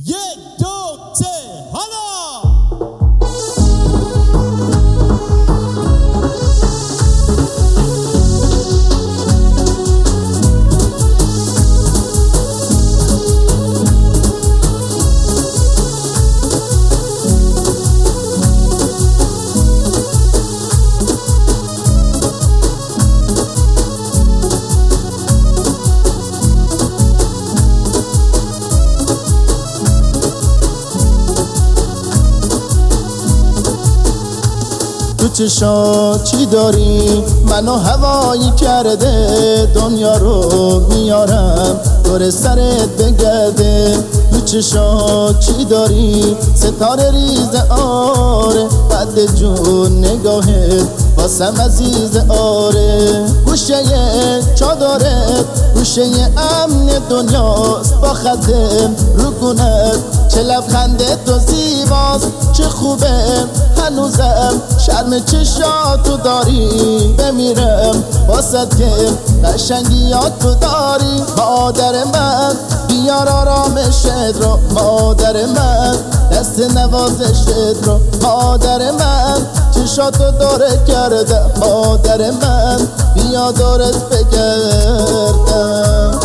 یک دو سه حالا تو چشات چی داری؟ منو هوایی کرده، دنیا رو میارم دور سرت بگرده. تو چشات چی داری؟ ستاره ریز آره، قد جون نگاهت واسم عزیز آره. گوشه چادرت گوشه امن دنیاست، با خطم رو گونت چه لبخنده تو زیباست. چه خوبه هنوزم شرم چشاتو داری، بمیرم واسد که قشنگیاتو داری. مادر من بیار آرامشت رو، مادر من دست نوازشت رو. مادر من چشاتو داره کردم، مادر من بیا دورت بگردم.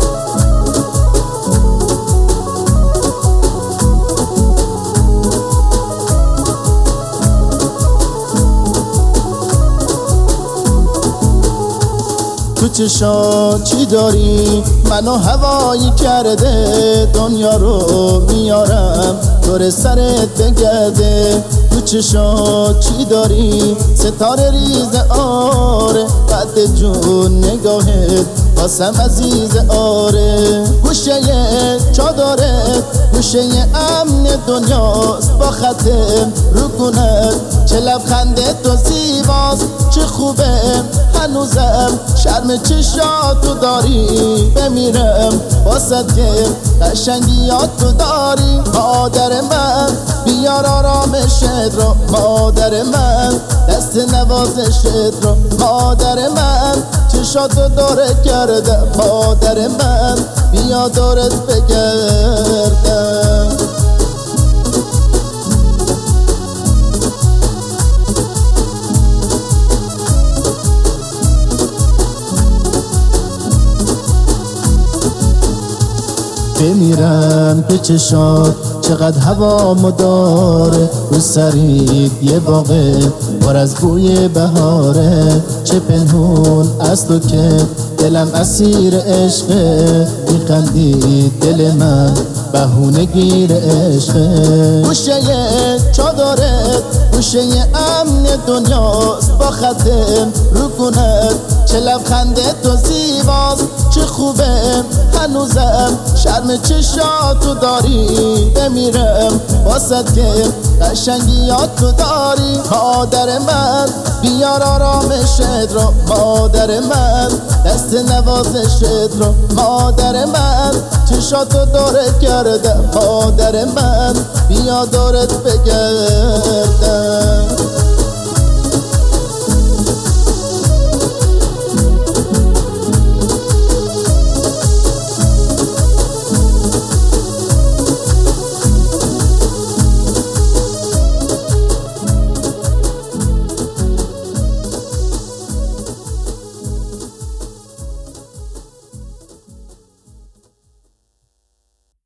تو چشات چی داری؟ منو هوایی کرده، دنیا رو میارم دور سرت بگرده. تو چشات چی داری؟ ستاره ریز آره، قد جون نگاهت واسم عزیز آره. گوشه چادرت گوشه امن دنیاست، با خطم رو گونت چه لبخنده تو زیباست. چه خوبه هنوزم شرم چشاتو داری، بمیرم واسد که قشنگیاتو داری. مادر من بیار آرامشت رو، مادر من دست نوازشت رو. مادر من چشاتو داره کردم، مادر من بیا دورت بگردم. بمیرم که چشات چقدر هوا مداره، رو سرید یه باغه پر از بوی بهاره. چه پنهون از تو که دلم اسیر عشقه، میخندی دل من بهونه گیر عشقه. گوشه چادرت گوشه امن دنیاست، با خطم رو گونت چه لبخنده تو زیباست. چه خوبه هنوزم شرم چشاتو داری، بمیرم واسد که قشنگیاتو داری. مادر من بیار آرامشت رو، مادر من دست نوازشت رو. مادر من چشاتو داره کردم، مادر من بیا دورت بگردم.